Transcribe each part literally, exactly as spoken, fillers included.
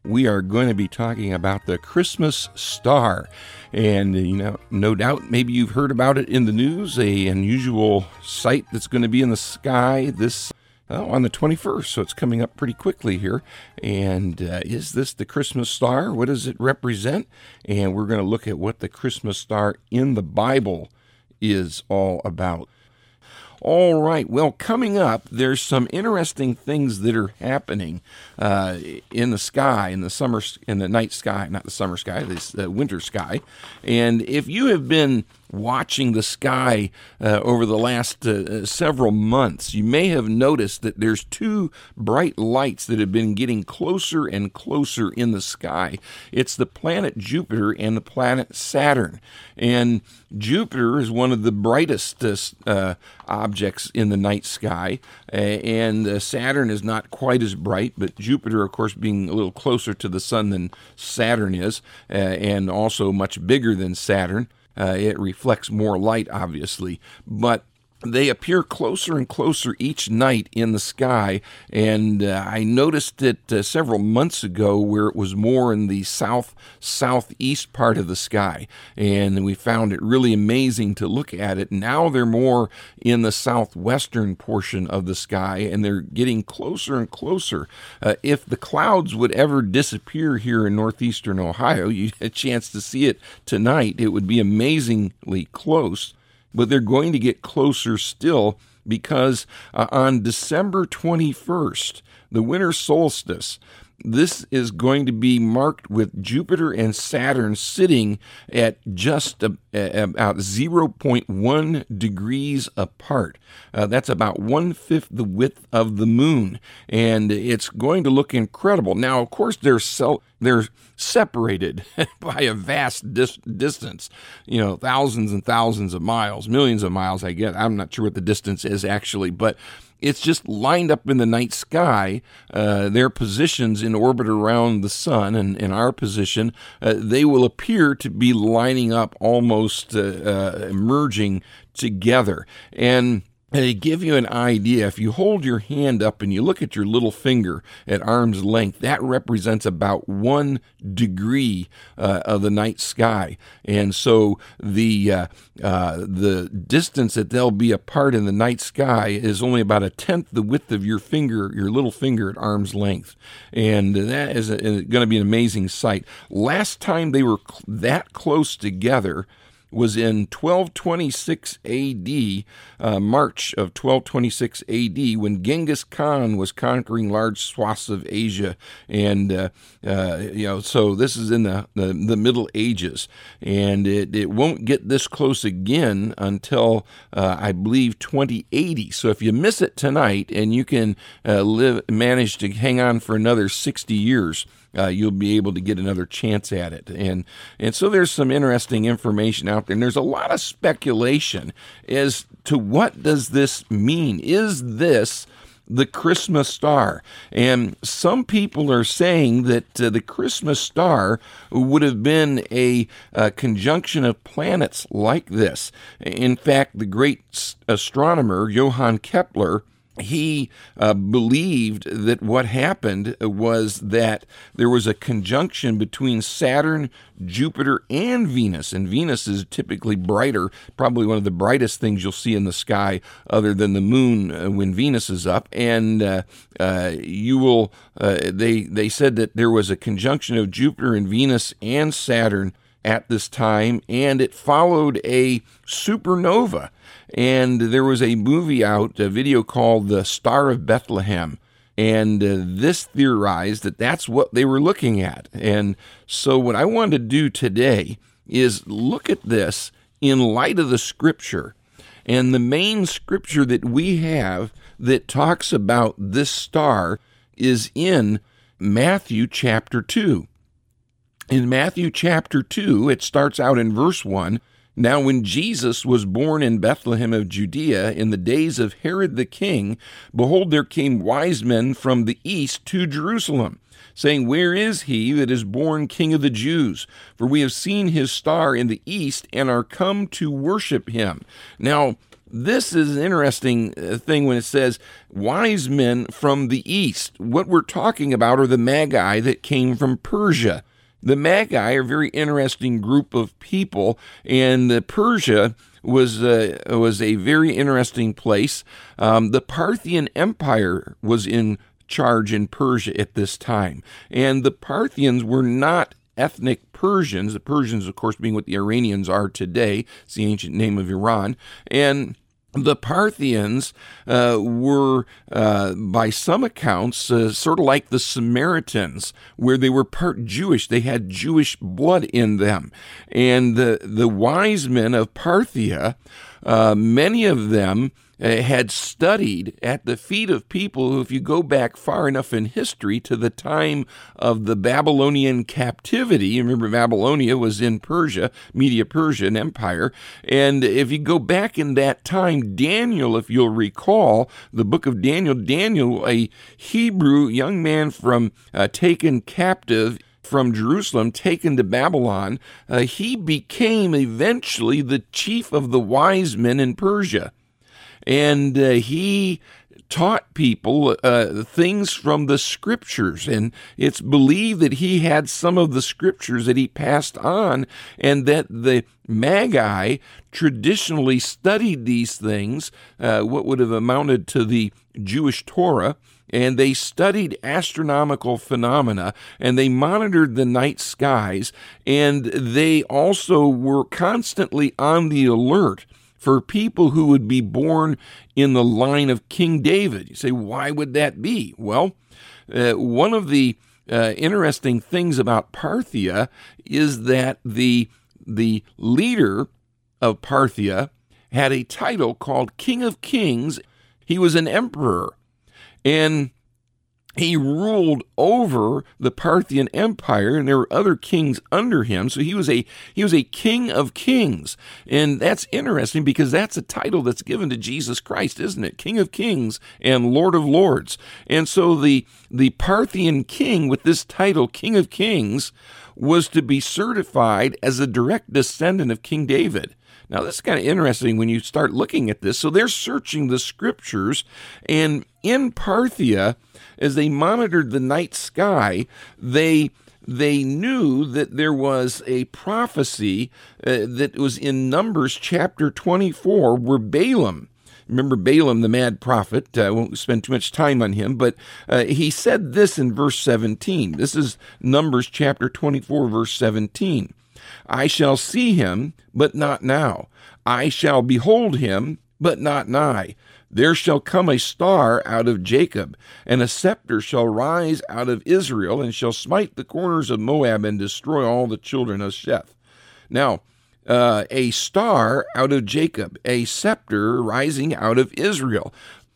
we are going to be talking about the Christmas star. And, you know, no doubt maybe you've heard about it in the news, a unusual sight that's going to be in the sky this oh, on the twenty-first, so it's coming up pretty quickly here. And uh, is this the Christmas star? What does it represent? And we're going to look at what the Christmas star in the Bible is all about. All right, well, coming up, there's some interesting things that are happening uh, in the sky, in the summer, in the night sky, not the summer sky, this uh, winter sky. And if you have been watching the sky uh, over the last uh, several months, you may have noticed that there's two bright lights that have been getting closer and closer in the sky. It's the planet Jupiter and the planet Saturn. And Jupiter is one of the brightest uh, uh, objects in the night sky, uh, and uh, Saturn is not quite as bright, but Jupiter, of course, being a little closer to the sun than Saturn is, uh, and also much bigger than Saturn. Uh, it reflects more light, obviously, but they appear closer and closer each night in the sky, and uh, I noticed it uh, several months ago where it was more in the south-southeast part of the sky, and we found it really amazing to look at it. Now they're more in the southwestern portion of the sky, and they're getting closer and closer. Uh, if the clouds would ever disappear here in northeastern Ohio, you had a chance to see it tonight. It would be amazingly close. But they're going to get closer still because uh, on December twenty-first, the winter solstice, this is going to be marked with Jupiter and Saturn sitting at just a, a, about zero point one degrees apart. Uh, that's about one-fifth the width of the moon, and it's going to look incredible. Now, of course, they're so, they're separated by a vast dis- distance, you know, thousands and thousands of miles, millions of miles, I guess. I'm not sure what the distance is actually, but it's just lined up in the night sky. Uh, their positions in orbit around the sun and in our position, uh, they will appear to be lining up almost uh, uh, merging together. And And to give you an idea, if you hold your hand up and you look at your little finger at arm's length, that represents about one degree uh, of the night sky. And so the uh, uh, the distance that they'll be apart in the night sky is only about a tenth the width of your finger, your little finger at arm's length. And that is going to be an amazing sight. Last time they were cl- that close together was in twelve twenty-six A D, uh, March of twelve twenty-six A D, when Genghis Khan was conquering large swaths of Asia. And, uh, uh, you know, so this is in the, the, the Middle Ages. And it, it won't get this close again until, uh, I believe, twenty eighty. So if you miss it tonight and you can uh, live, manage to hang on for another sixty years, Uh, you'll be able to get another chance at it. And and so there's some interesting information out there, and there's a lot of speculation as to what does this mean? Is this the Christmas star? And some people are saying that uh, the Christmas star would have been a, a conjunction of planets like this. In fact, the great astronomer Johann Kepler, he uh, believed that what happened was that there was a conjunction between Saturn, Jupiter, and Venus. And Venus is typically brighter, probably one of the brightest things you'll see in the sky other than the moon uh, when Venus is up. And uh, uh, you will, uh, they, they said that there was a conjunction of Jupiter and Venus and Saturn at this time, and it followed a supernova. And there was a movie out, a video called The Star of Bethlehem, and uh, this theorized that that's what they were looking at. And so what I want to do today is look at this in light of the Scripture. And the main Scripture that we have that talks about this star is in Matthew chapter two. In Matthew chapter two, it starts out in verse one. Now when Jesus was born in Bethlehem of Judea in the days of Herod the king, behold, there came wise men from the east to Jerusalem, saying, Where is he that is born King of the Jews? For we have seen his star in the east and are come to worship him. Now, this is an interesting thing when it says wise men from the east. What we're talking about are the Magi that came from Persia. The Magi are a very interesting group of people, and uh, Persia was uh, was a very interesting place. Um, the Parthian Empire was in charge in Persia at this time, and the Parthians were not ethnic Persians, the Persians, of course, being what the Iranians are today. It's the ancient name of Iran. And the Parthians uh, were, uh, by some accounts, uh, sort of like the Samaritans, where they were part Jewish. They had Jewish blood in them. And the, the wise men of Parthia, uh, many of them Uh, had studied at the feet of people who, if you go back far enough in history to the time of the Babylonian captivity, remember Babylonia was in Persia, Media-Persian Empire, and if you go back in that time, Daniel, if you'll recall, the book of Daniel, Daniel, a Hebrew young man from uh, taken captive from Jerusalem, taken to Babylon, uh, he became eventually the chief of the wise men in Persia. And uh, he taught people uh, things from the scriptures, and it's believed that he had some of the scriptures that he passed on, and that the Magi traditionally studied these things, uh, what would have amounted to the Jewish Torah, and they studied astronomical phenomena, and they monitored the night skies, and they also were constantly on the alert for people who would be born in the line of King David. You say, why would that be? Well, uh, one of the uh, interesting things about Parthia is that the, the leader of Parthia had a title called King of Kings. He was an emperor, and he ruled over the Parthian Empire, and there were other kings under him. So he was a he was a king of kings, and that's interesting because that's a title that's given to Jesus Christ, isn't it? King of Kings and Lord of Lords. And so the the Parthian king with this title, King of Kings, was to be certified as a direct descendant of King David. Now, this is kind of interesting when you start looking at this. So they're searching the scriptures, and in Parthia, as they monitored the night sky, they they knew that there was a prophecy uh, that was in Numbers chapter twenty-four, where Balaam, remember Balaam, the mad prophet, I won't spend too much time on him, but uh, he said this in verse seventeen. This is Numbers chapter twenty-four, verse seventeen. I shall see him, but not now. I shall behold him, but not nigh. There shall come a star out of Jacob, and a scepter shall rise out of Israel, and shall smite the corners of Moab, and destroy all the children of Sheth. Now, uh, a star out of Jacob, a scepter rising out of Israel.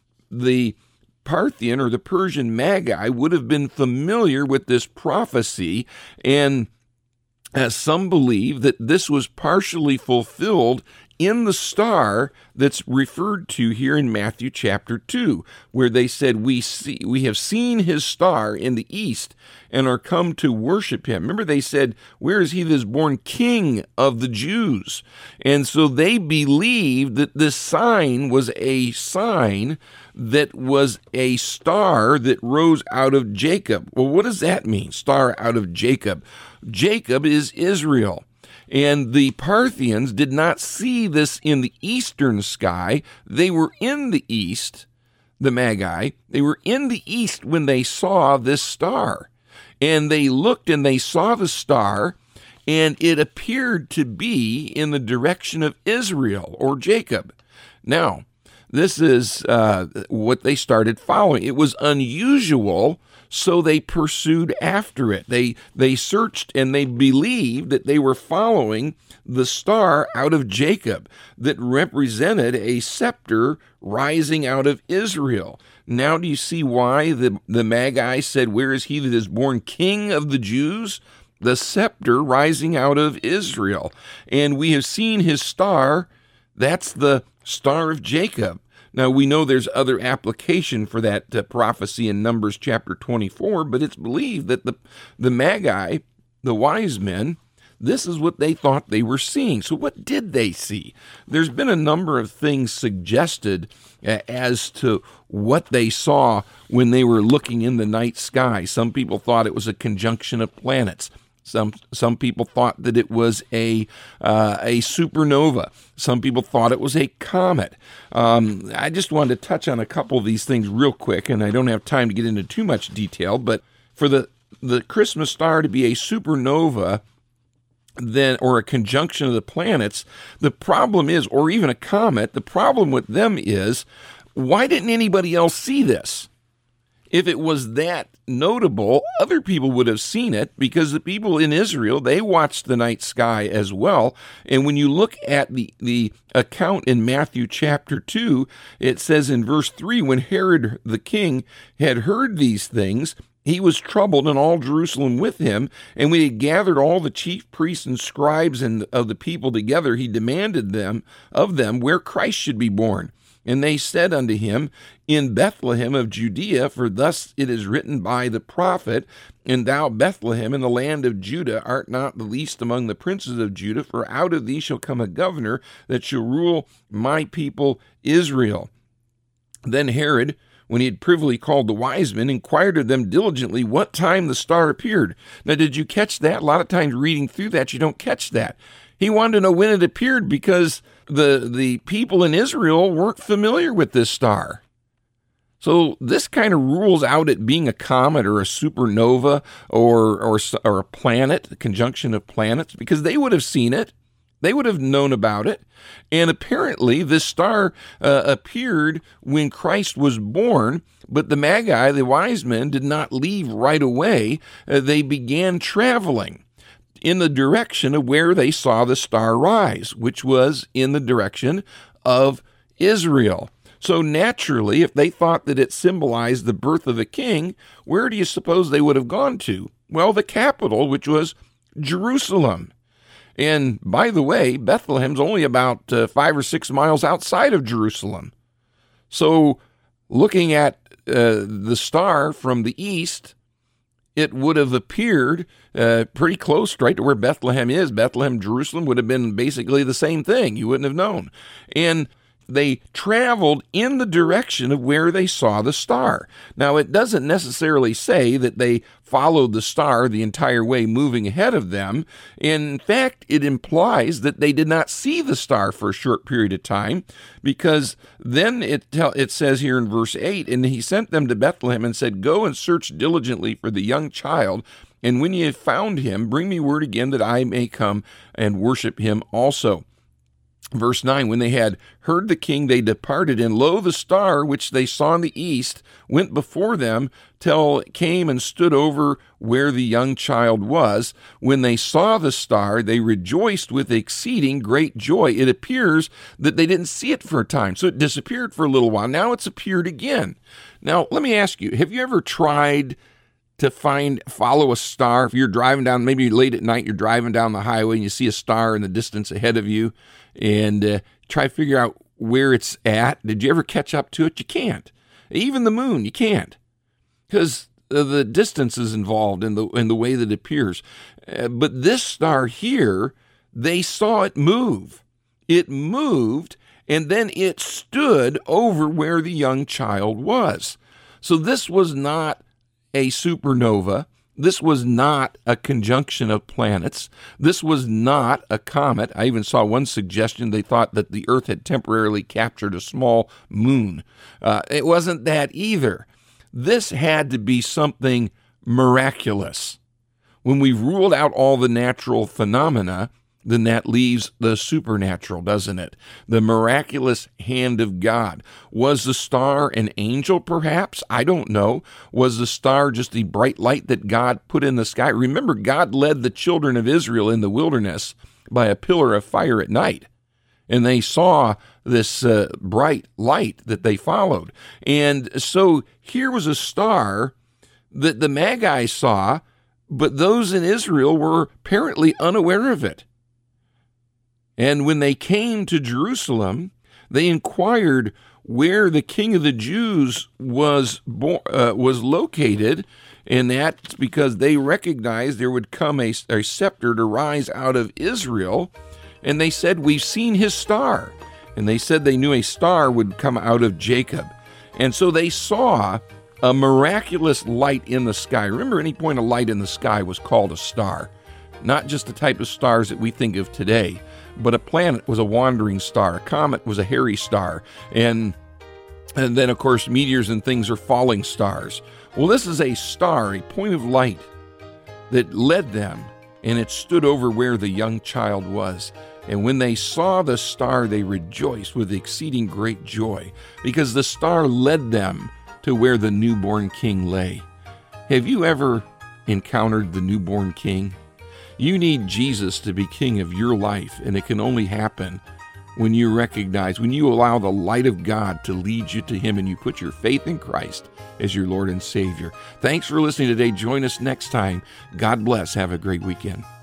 The Parthian or the Persian Magi would have been familiar with this prophecy, and Uh, some believe that this was partially fulfilled in the star that's referred to here in Matthew chapter two, where they said, we see, we have seen his star in the east and are come to worship him. Remember, they said, where is he that is born King of the Jews? And so they believed that this sign was a sign that was a star that rose out of Jacob. Well, what does that mean, star out of Jacob? Jacob is Israel. And the Parthians did not see this in the eastern sky. They were in the east, the Magi. They were in the east when they saw this star. And they looked and they saw the star, and it appeared to be in the direction of Israel or Jacob. Now, this is uh, what they started following. It was unusual, so they pursued after it. They they searched and they believed that they were following the star out of Jacob that represented a scepter rising out of Israel. Now do you see why the, the Magi said, where is he that is born King of the Jews? The scepter rising out of Israel. And we have seen his star. That's the Star of Jacob. Now, we know there's other application for that uh, prophecy in Numbers chapter twenty-four, but it's believed that the, the Magi, the wise men, this is what they thought they were seeing. So what did they see? There's been a number of things suggested uh, as to what they saw when they were looking in the night sky. Some people thought it was a conjunction of planets. Some some people thought that it was a uh, a supernova. Some people thought it was a comet. Um, I just wanted to touch on a couple of these things real quick, and I don't have time to get into too much detail, but for the, the Christmas star to be a supernova, then, or a conjunction of the planets, the problem is, or even a comet, the problem with them is, why didn't anybody else see this? If it was that notable, other people would have seen it, because the people in Israel, they watched the night sky as well. And when you look at the, the account in Matthew chapter two, it says in verse three, when Herod the king had heard these things, he was troubled, and all Jerusalem with him. And when he had gathered all the chief priests and scribes and of the people together, he demanded them of them where Christ should be born. And they said unto him, in Bethlehem of Judea, for thus it is written by the prophet, and thou, Bethlehem, in the land of Judah, art not the least among the princes of Judah, for out of thee shall come a governor that shall rule my people Israel. Then Herod, when he had privily called the wise men, inquired of them diligently what time the star appeared. Now, did you catch that? A lot of times reading through that, you don't catch that. He wanted to know when it appeared because the, the people in Israel weren't familiar with this star. So this kind of rules out it being a comet or a supernova or, or, or a planet, a conjunction of planets, because they would have seen it. They would have known about it. And apparently this star uh, appeared when Christ was born, but the Magi, the wise men, did not leave right away. Uh, they began traveling in the direction of where they saw the star rise, which was in the direction of Israel. So naturally, if they thought that it symbolized the birth of a king, where do you suppose they would have gone to? Well, the capital, which was Jerusalem. And by the way, Bethlehem's only about uh, five or six miles outside of Jerusalem. So looking at uh, the star from the east, it would have appeared uh, pretty close right to where Bethlehem is. Bethlehem, Jerusalem would have been basically the same thing. You wouldn't have known. And they traveled in the direction of where they saw the star. Now, it doesn't necessarily say that they followed the star the entire way moving ahead of them. In fact, it implies that they did not see the star for a short period of time, because then it tell, it says here in verse eight, and he sent them to Bethlehem and said, go and search diligently for the young child, and when ye have found him, bring me word again that I may come and worship him also. Verse nine, when they had heard the king, they departed, and lo, the star which they saw in the east went before them till it came and stood over where the young child was. When they saw the star, they rejoiced with exceeding great joy. It appears that they didn't see it for a time, so it disappeared for a little while. Now it's appeared again. Now, let me ask you, have you ever tried to find, follow a star? If you're driving down, maybe late at night, you're driving down the highway and you see a star in the distance ahead of you, and uh, try to figure out where it's at. Did you ever catch up to it? You can't. Even the moon, you can't, because uh, the distance is involved in the in the way that it appears. Uh, but this star here, they saw it move. It moved, and then it stood over where the young child was. So this was not a supernova. This was not a conjunction of planets. This was not a comet. I even saw one suggestion. They thought that the Earth had temporarily captured a small moon. Uh, it wasn't that either. This had to be something miraculous. When we've ruled out all the natural phenomena, then that leaves the supernatural, doesn't it? The miraculous hand of God. Was the star an angel, perhaps? I don't know. Was the star just a bright light that God put in the sky? Remember, God led the children of Israel in the wilderness by a pillar of fire at night, and they saw this uh, bright light that they followed. And so here was a star that the Magi saw, but those in Israel were apparently unaware of it. And when they came to Jerusalem, they inquired where the King of the Jews was bo- uh, was located, And that's because they recognized there would come a, a scepter to rise out of Israel. And they said, we've seen his star. And they said they knew a star would come out of Jacob. And so they saw a miraculous light in the sky. Remember, any point of light in the sky was called a star. Not just the type of stars that we think of today, but a planet was a wandering star. A comet was a hairy star. And, and then, of course, meteors and things are falling stars. Well, this is a star, a point of light that led them, and it stood over where the young child was. And when they saw the star, they rejoiced with exceeding great joy, because the star led them to where the newborn king lay. Have you ever encountered the newborn king? You need Jesus to be king of your life, and it can only happen when you recognize, when you allow the light of God to lead you to him and you put your faith in Christ as your Lord and Savior. Thanks for listening today. Join us next time. God bless. Have a great weekend.